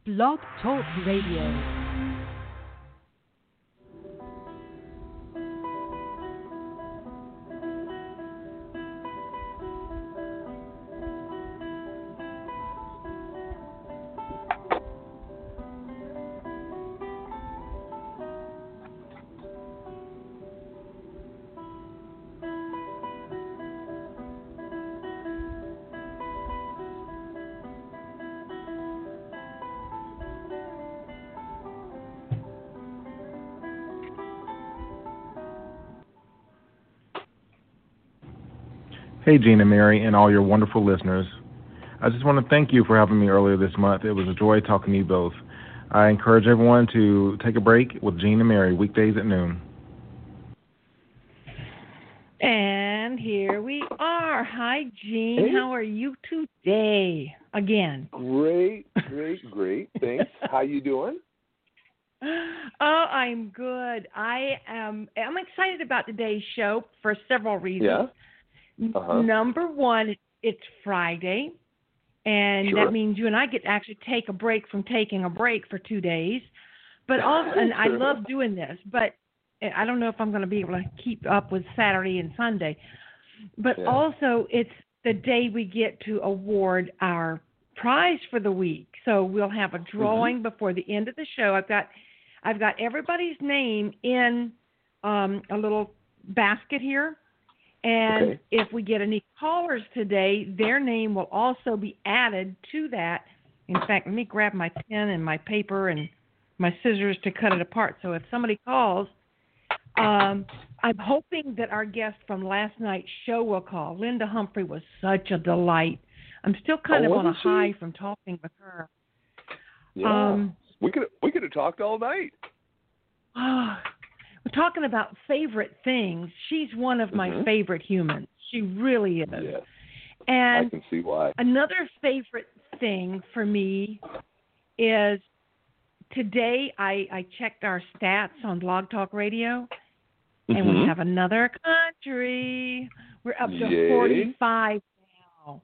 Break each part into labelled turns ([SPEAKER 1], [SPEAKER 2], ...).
[SPEAKER 1] Blog Talk Radio.
[SPEAKER 2] Hey, Gene and Mary, and all your wonderful listeners. I just want to thank you for having me earlier this month. It was a joy talking to you both. I encourage everyone to take a break with Gene and Mary weekdays at noon.
[SPEAKER 3] And here we are. Hi, Gene.
[SPEAKER 4] Hey.
[SPEAKER 3] How are you today? Again.
[SPEAKER 4] Great. Thanks. How you doing?
[SPEAKER 3] Oh, I'm good. I'm excited about today's show for several reasons.
[SPEAKER 4] Yeah.
[SPEAKER 3] Number one, it's Friday, and
[SPEAKER 4] Sure.
[SPEAKER 3] that means you and I get to actually take a break from taking a break for 2 days. But also, and I love doing this, but I don't know if I'm going to be able to keep up with Saturday and Sunday. But also, it's the day we get to award our prize for the week. So we'll have a drawing before the end of the show. I've got everybody's name in a little basket here. And if we get any callers today, their name will also be added to that. In fact, let me grab my pen and my paper and my scissors to cut it apart. So if somebody calls, I'm hoping that our guest from last night's show will call. Linda Humphrey was such a delight. I'm still kind of on a high from talking with her.
[SPEAKER 4] Yeah. We could have talked all night.
[SPEAKER 3] We're talking about favorite things. She's one of my favorite humans. She really is.
[SPEAKER 4] Yes.
[SPEAKER 3] And
[SPEAKER 4] I can see why.
[SPEAKER 3] Another favorite thing for me is today I checked our stats on Blog Talk Radio, and we have another country. We're up to 45 now.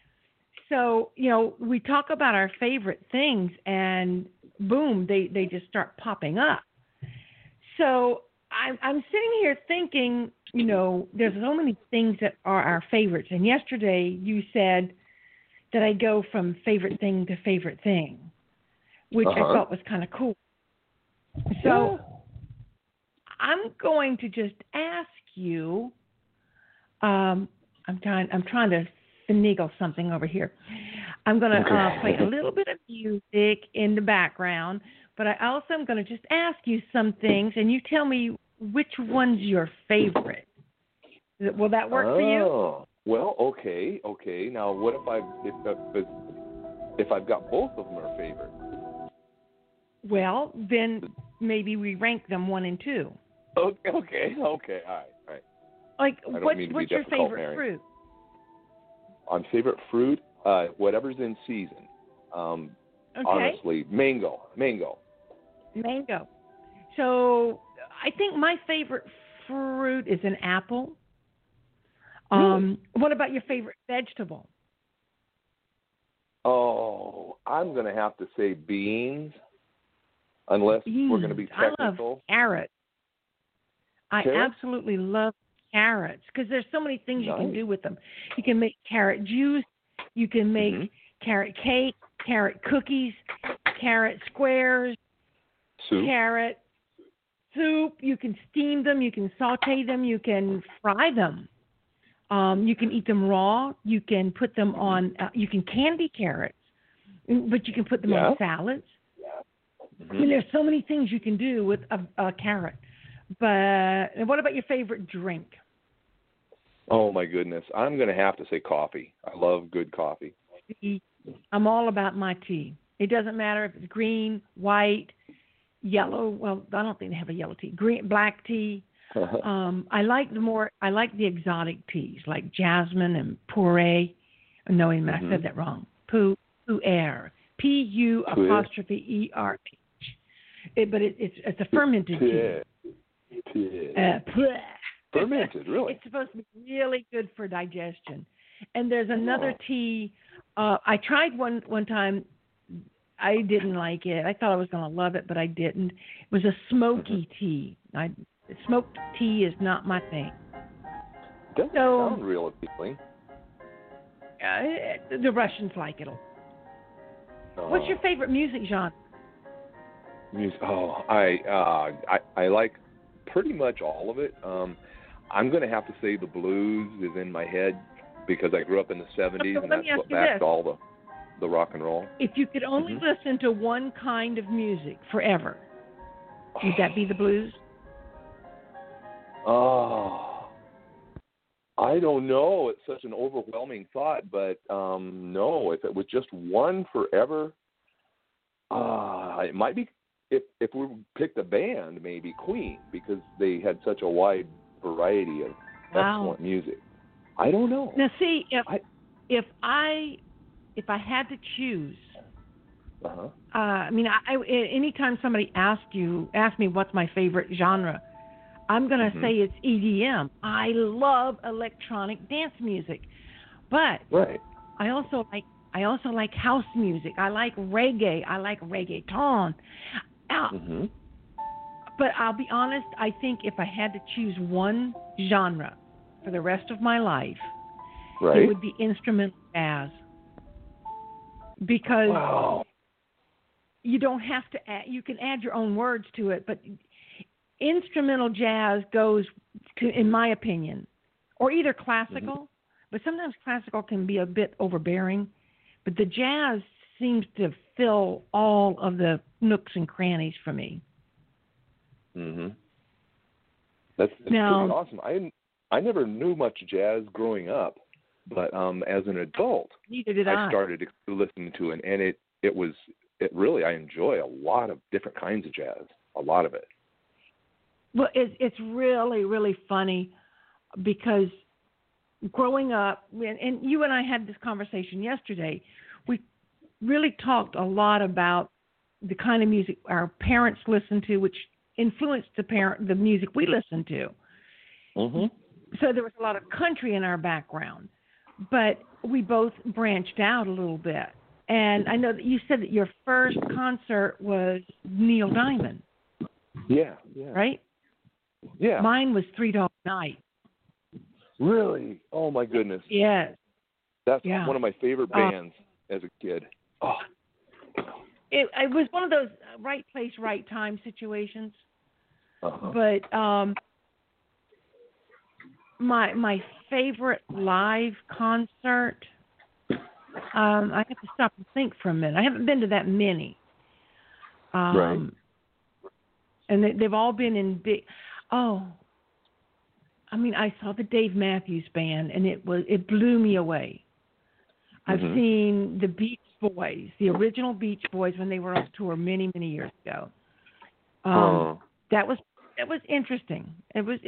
[SPEAKER 3] So, we talk about our favorite things, and boom, they just start popping up. So I'm sitting here thinking, there's so many things that are our favorites. And yesterday you said that I go from favorite thing to favorite thing, which I thought was kind of cool. So I'm going to just ask you. I'm trying to finagle something over here. I'm going to play a little bit of music in the background. But I also am going to just ask you some things, and you tell me which one's your favorite. Will that work for you?
[SPEAKER 4] Well, okay. Now, what if I've got both of them are favorite?
[SPEAKER 3] Well, then maybe we rank them 1 and 2.
[SPEAKER 4] Okay. All right.
[SPEAKER 3] Like, what's your favorite
[SPEAKER 4] Mary.
[SPEAKER 3] fruit?
[SPEAKER 4] On favorite fruit, whatever's in season. Honestly, mango.
[SPEAKER 3] So I think my favorite fruit is an apple. What about your favorite vegetable?
[SPEAKER 4] Oh, I'm going to have to say beans, unless we're going to be technical.
[SPEAKER 3] I love carrots. I absolutely love carrots because there's so many things you can do with them. You can make carrot juice. You can make carrot cake, carrot cookies, carrot squares, carrot soup. You can steam them. You can saute them. You can fry them. You can eat them raw. You can put them on. You can candy carrots, but you can put them on salads. I mean, there's so many things you can do with a carrot. But what about your favorite drink?
[SPEAKER 4] Oh my goodness, I'm going to have to say coffee. I love good coffee.
[SPEAKER 3] I'm all about my tea. It doesn't matter if it's green, white, yellow. Well, I don't think they have a yellow tea. Green, black tea. I like the exotic teas like jasmine and pu'er. No, I said that wrong. Pu'er. P-U''ERH. But it's a fermented tea.
[SPEAKER 4] Fermented, really?
[SPEAKER 3] It's supposed to be really good for digestion. And there's another tea. I tried one time I didn't like it. I thought I was going to love it, but I didn't. It was a smoky tea. Smoked tea is not my thing.
[SPEAKER 4] Doesn't sound real appealing.
[SPEAKER 3] The Russians like it. What's your favorite music genre?
[SPEAKER 4] I like pretty much all of it. I'm going to have to say the blues is in my head because I grew up in the 70s, and that's what backed all the rock and roll.
[SPEAKER 3] If you could only listen to one kind of music forever, would that be the blues?
[SPEAKER 4] I don't know. It's such an overwhelming thought, but no. If it was just one forever, it might be. If we picked a band, maybe Queen, because they had such a wide variety of excellent music. I don't know.
[SPEAKER 3] Now, see, if I had to choose, anytime somebody asks me what's my favorite genre, I'm going to say it's EDM. I love electronic dance music, but I also like house music. I like reggae. I like reggaeton. But I'll be honest, I think if I had to choose one genre for the rest of my life, it would be instrumental jazz. Because you don't have to you can add your own words to it, but instrumental jazz goes to, in my opinion, or either classical, but sometimes classical can be a bit overbearing, but the jazz seems to fill all of the nooks and crannies for me.
[SPEAKER 4] That's pretty awesome. I never knew much jazz growing up, but as an adult,
[SPEAKER 3] neither did I.
[SPEAKER 4] Started listening to it, and it really, I enjoy a lot of different kinds of jazz, a lot of it.
[SPEAKER 3] Well, it's really, really funny because growing up, and you and I had this conversation yesterday, we really talked a lot about the kind of music our parents listened to, which influenced the music we listened to. So there was a lot of country in our background, but we both branched out a little bit. And I know that you said that your first concert was Neil Diamond.
[SPEAKER 4] Yeah.
[SPEAKER 3] Right?
[SPEAKER 4] Yeah.
[SPEAKER 3] Mine was Three Dog Night.
[SPEAKER 4] Really? Oh, my goodness.
[SPEAKER 3] Yes.
[SPEAKER 4] That's one of my favorite bands as a kid.
[SPEAKER 3] It was one of those right place, right time situations. But my favorite live concert, I have to stop and think for a minute. I haven't been to that many. And they've all been in big. I saw the Dave Matthews Band, and it blew me away. I've seen the Beach Boys, the original Beach Boys, when they were on tour many, many years ago. That was interesting. It was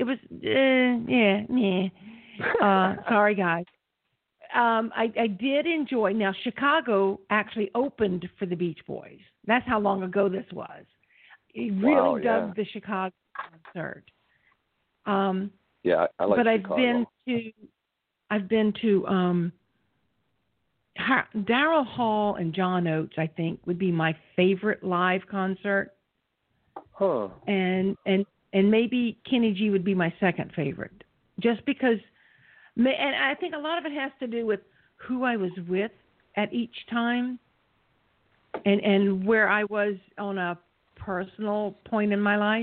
[SPEAKER 3] sorry guys. I did enjoy. Now Chicago actually opened for the Beach Boys. That's how long ago this was. He really dug the Chicago concert.
[SPEAKER 4] I like
[SPEAKER 3] but
[SPEAKER 4] Chicago.
[SPEAKER 3] I've been to Daryl Hall and John Oates, I think, would be my favorite live concert. And maybe Kenny G would be my second favorite, just because. And I think a lot of it has to do with who I was with at each time, and where I was on a personal point in my life.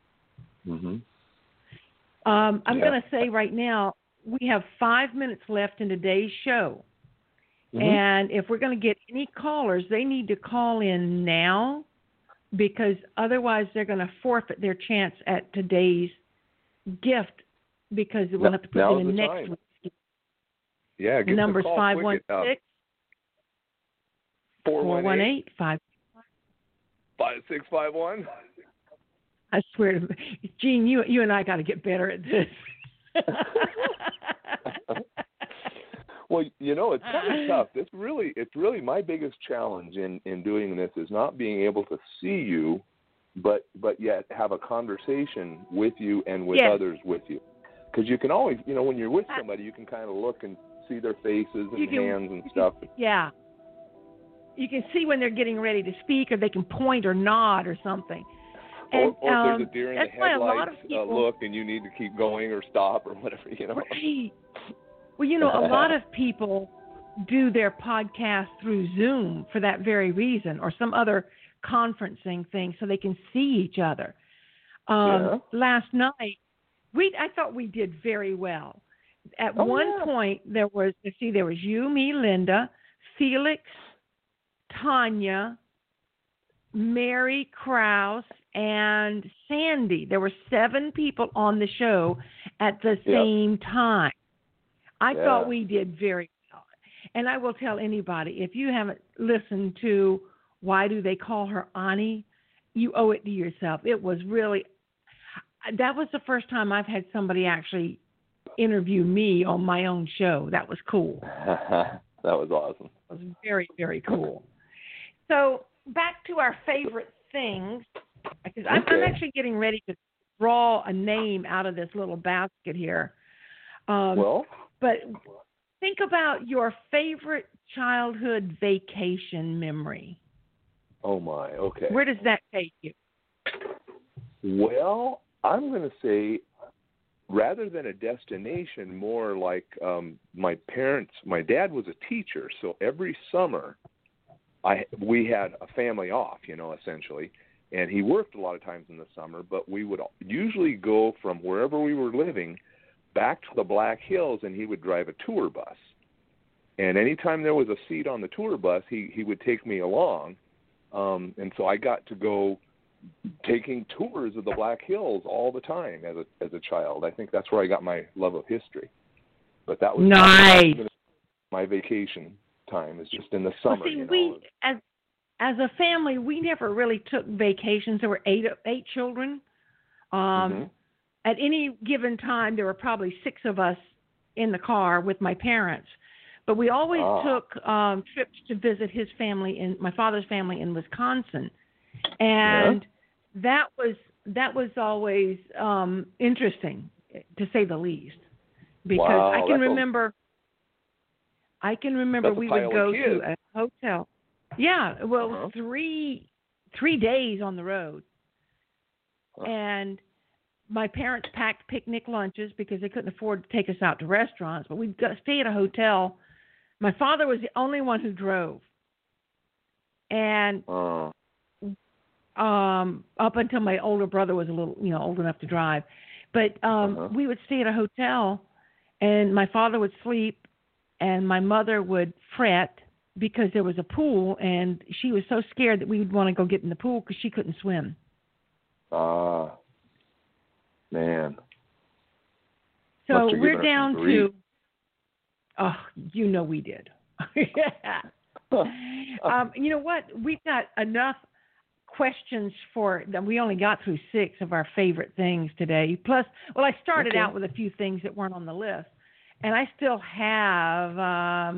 [SPEAKER 3] I'm going to say right now we have 5 minutes left in today's show. And if we're going to get any callers, they need to call in now, because otherwise they're going to forfeit their chance at today's gift, because we'll have to put them in next week.
[SPEAKER 4] Yeah,
[SPEAKER 3] the number's 516 418
[SPEAKER 4] 5651.
[SPEAKER 3] I swear to Gene, you and I got to get better at this.
[SPEAKER 4] Well, it's kind of tough. It's really my biggest challenge in doing this is not being able to see you, but yet have a conversation with you and with others with you. Because you can always, when you're with somebody, you can kind of look and see their faces and hands and stuff.
[SPEAKER 3] Yeah. you can see when they're getting ready to speak, or they can point or nod or something. And,
[SPEAKER 4] or if there's a deer in the
[SPEAKER 3] that's why a lot of
[SPEAKER 4] headlights,
[SPEAKER 3] people,
[SPEAKER 4] look, and you need to keep going or stop or whatever,
[SPEAKER 3] Right. Well, a lot of people do their podcast through Zoom for that very reason, or some other conferencing thing, so they can see each other. Last night, I thought we did very well. At one point, there was you, me, Linda, Felix, Tanya, Mary Krause, and Sandy. There were 7 people on the show at the same time. I thought we did very well. And I will tell anybody, if you haven't listened to Why Do They Call Her Ani, you owe it to yourself. It was really, that was the first time I've had somebody actually interview me on my own show. That was cool.
[SPEAKER 4] That was awesome.
[SPEAKER 3] It was very, very cool. So back to our favorite things, because I'm actually getting ready to draw a name out of this little basket here. But think about your favorite childhood vacation memory.
[SPEAKER 4] Oh, my, okay.
[SPEAKER 3] Where does that take you?
[SPEAKER 4] Well, I'm going to say, rather than a destination, more like my dad was a teacher, so every summer we had a family off, essentially, and he worked a lot of times in the summer, but we would usually go from wherever we were living back to the Black Hills, and he would drive a tour bus. And anytime there was a seat on the tour bus, he would take me along, and so I got to go taking tours of the Black Hills all the time as a child. I think that's where I got my love of history. But that was
[SPEAKER 3] nice.
[SPEAKER 4] My vacation time is just in the summer.
[SPEAKER 3] Well, see, we as a family, we never really took vacations. There were eight children. At any given time, there were probably 6 of us in the car with my parents. But we always took trips to visit his family, my father's family in Wisconsin. And that was always interesting, to say the least, because I can remember we would go to a hotel. Yeah, well, it was 3 days on the road, and my parents packed picnic lunches because they couldn't afford to take us out to restaurants. But we'd stay at a hotel. My father was the only one who drove, and up until my older brother was a little, old enough to drive. But we would stay at a hotel, and my father would sleep, and my mother would fret because there was a pool, and she was so scared that we would want to go get in the pool because she couldn't swim.
[SPEAKER 4] Man.
[SPEAKER 3] So we're down to, we did. You know what? We've got enough questions for them. We only got through 6 of our favorite things today. Plus, I started out with a few things that weren't on the list, and I still have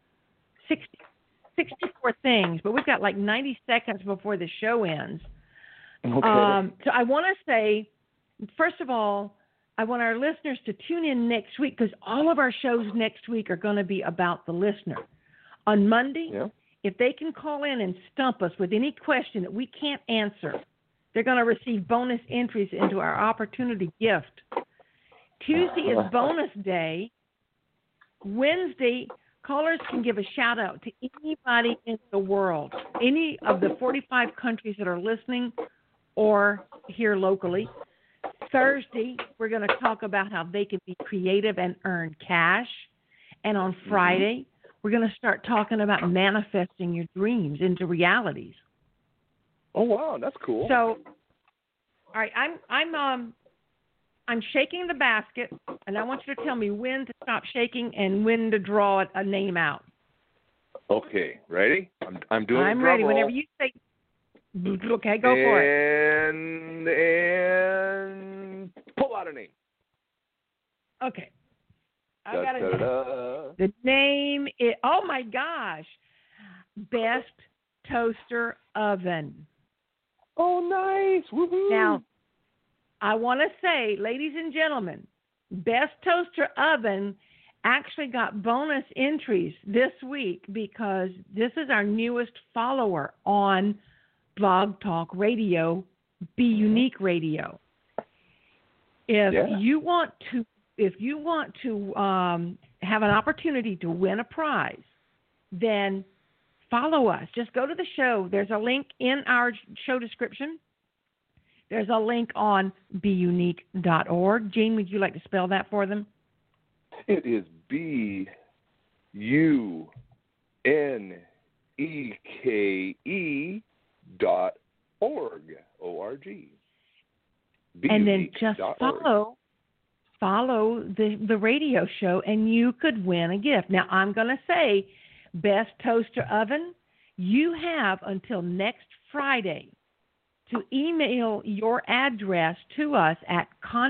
[SPEAKER 3] 64 things, but we've got like 90 seconds before the show ends.
[SPEAKER 4] Okay.
[SPEAKER 3] So I want to say, first of all, I want our listeners to tune in next week, because all of our shows next week are going to be about the listener. On Monday, if they can call in and stump us with any question that we can't answer, they're going to receive bonus entries into our opportunity gift. Tuesday is bonus day. Wednesday, callers can give a shout out to anybody in the world, any of the 45 countries that are listening or here locally. Thursday, we're going to talk about how they can be creative and earn cash. And on Friday, we're going to start talking about manifesting your dreams into realities.
[SPEAKER 4] Oh, wow, that's cool.
[SPEAKER 3] So, all right, I'm shaking the basket, and I want you to tell me when to stop shaking and when to draw a name out.
[SPEAKER 4] Okay, ready? I'm doing.
[SPEAKER 3] I'm ready.
[SPEAKER 4] Roll.
[SPEAKER 3] Whenever you say, okay, go for it.
[SPEAKER 4] And pull out a name.
[SPEAKER 3] Okay. I got it. The name is, oh my gosh, Best Toaster Oven.
[SPEAKER 4] Oh, nice. Woohoo.
[SPEAKER 3] Now, I want to say, ladies and gentlemen, Best Toaster Oven actually got bonus entries this week because this is our newest follower on Blog Talk Radio, Be Unique Radio. If you want to have an opportunity to win a prize, then follow us. Just go to the show. There's a link in our show description. There's a link on beunique.org. Jean, would you like to spell that for them?
[SPEAKER 4] It is BUNEKE.org. O-R-G.
[SPEAKER 3] And then just follow the radio show, and you could win a gift. Now, I'm going to say, Best Toaster Oven, you have until next Friday to email your address to us at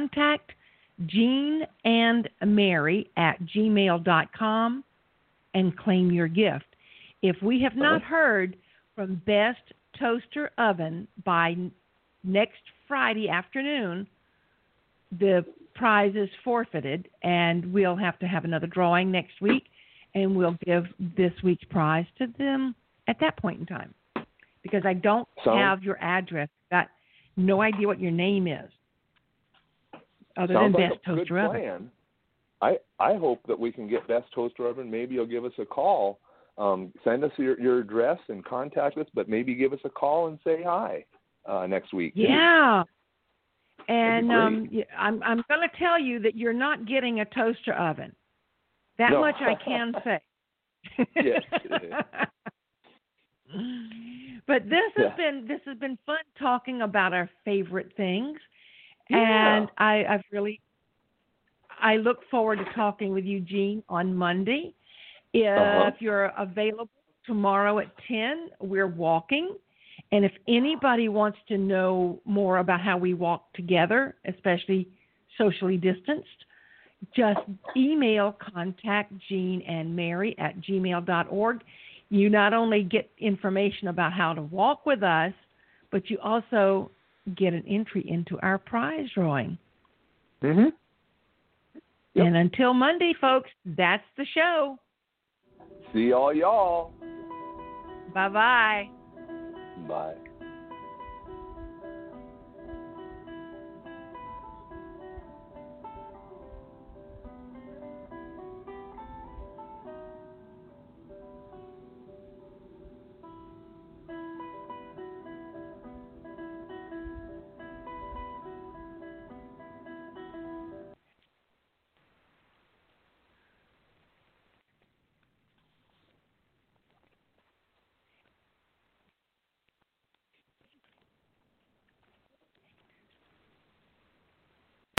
[SPEAKER 3] contactjeanandmary@gmail.com and claim your gift. If we have not heard from Best Toaster Oven by next Friday afternoon, the prize is forfeited, and we'll have to have another drawing next week, and we'll give this week's prize to them at that point in time. Because I don't have your address. I've got no idea what your name is, other than
[SPEAKER 4] like
[SPEAKER 3] Best Toaster Oven.
[SPEAKER 4] Plan. I hope that we can get Best Toaster Oven. Maybe you'll give us a call. Send us your address and contact us, but maybe give us a call and say hi next week.
[SPEAKER 3] Yeah. And I'm going to tell you that you're not getting a toaster oven. That much I can say.
[SPEAKER 4] Yes.
[SPEAKER 3] But this has been fun talking about our favorite things, and I look forward to talking with you, Jean, on Monday. If you're available tomorrow at 10, we're walking. And if anybody wants to know more about how we walk together, especially socially distanced, just email contactjeanandmary@gmail.org. You not only get information about how to walk with us, but you also get an entry into our prize drawing.
[SPEAKER 4] Mm-hmm. Yep.
[SPEAKER 3] And until Monday, folks, that's the show.
[SPEAKER 4] See all y'all.
[SPEAKER 3] Bye-bye.
[SPEAKER 4] Bye.